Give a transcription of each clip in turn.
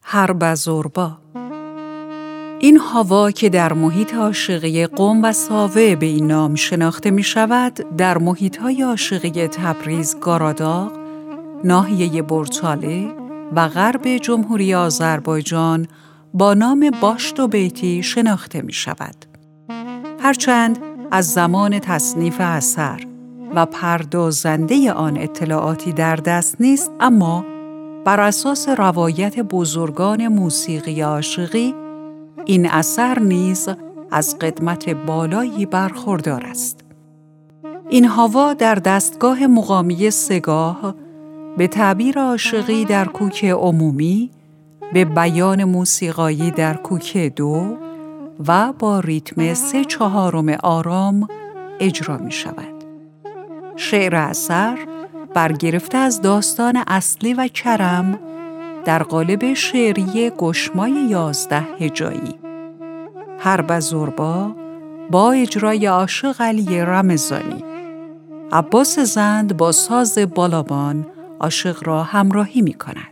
هربزربا. این هوا که در محیط عاشقی قم و ساوه به این نام شناخته می شود، در محیط‌های عاشقی تبریز، گاراداغ، ناحیه برچاله و غرب جمهوری آذربایجان با نام باشت و بیتی شناخته می شود. هرچند از زمان تصنیف اثر و پردازنده آن اطلاعاتی در دست نیست، اما بر اساس روایت بزرگان موسیقی عاشقی این اثر نیز از قدمت بالایی برخوردار است. این هوا در دستگاه مقامی سگاه به تعبیر عاشقی در کوک عمومی، به بیان موسیقایی در کوک 2 و با ریتم 3/4 آرام اجرا می شود. شعر اثر برگرفته از داستان اصلی و کرم در قالب شعری گشمای 11 هجایی. هربزربا با اجرای عاشق علی رمضانی. عباس زند با ساز بالامان عاشق را همراهی می کند.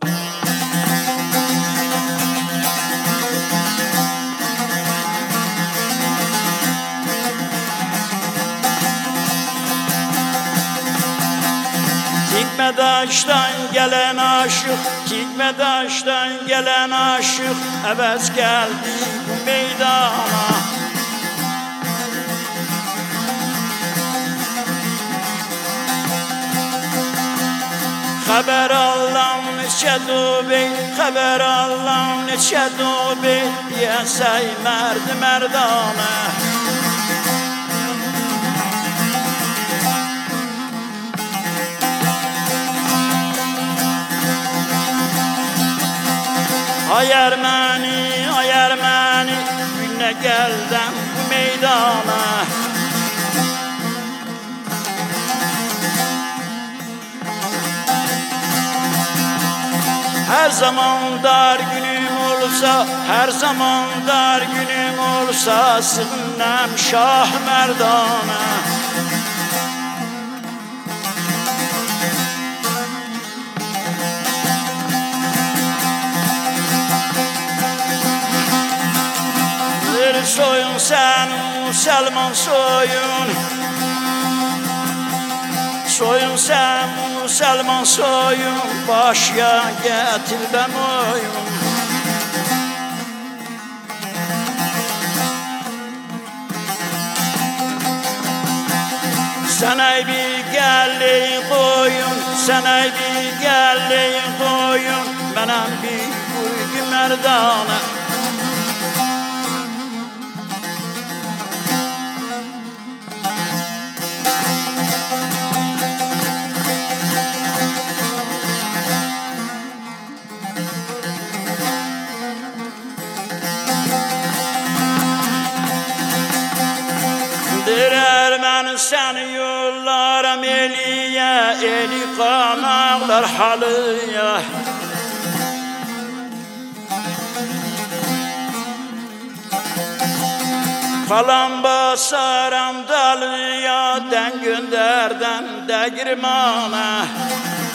Tikme daştan gelen aşık, tikme daştan gelen aşık, evet geldi bu meydana. Haber Allah'ım neçe dobe, haber Allah'ım neçe dobe, yesey merdi merdana. Ay Ermeni, günne geldim bu meydana. Her zaman dar günüm olsa, her zaman dar günüm olsa, sığınnem Şah Merdana. Soyun sen Müslüman soyun, soyun sen Müslüman soyun, başya getir ben oyun. Sana bir gelleyin koyun, sana bir gelleyin koyun, benim bir kuygu merdana. Ermeni seni yollarım eliye, eli kanaklar halıya. Falan basarım dalıya, den gönderden de girmana.